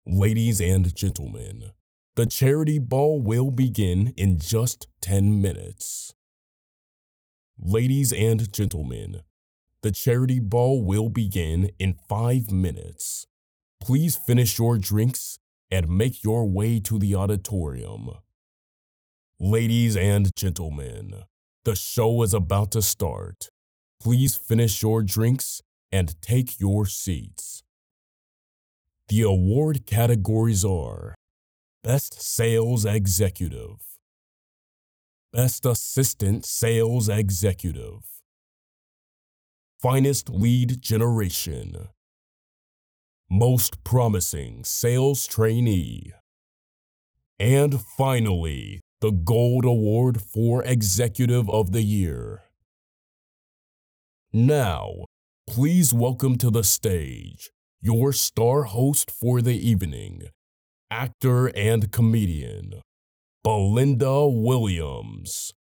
Ladies and gentlemen, the charity ball will begin in just 10 minutes. Ladies and gentlemen, the charity ball will begin in 5 minutes. Please finish your drinks and make your way to the auditorium. Ladies and gentlemen, the show is about to start. Please finish your drinks and take your seats. The award categories are Best Sales Executive, Best Assistant Sales Executive, Finest Lead Generation, Most Promising Sales Trainee, and finally, the Gold Award for Executive of the Year. Now, please welcome to the stage your star host for the evening, actor and comedian, Belinda Williams.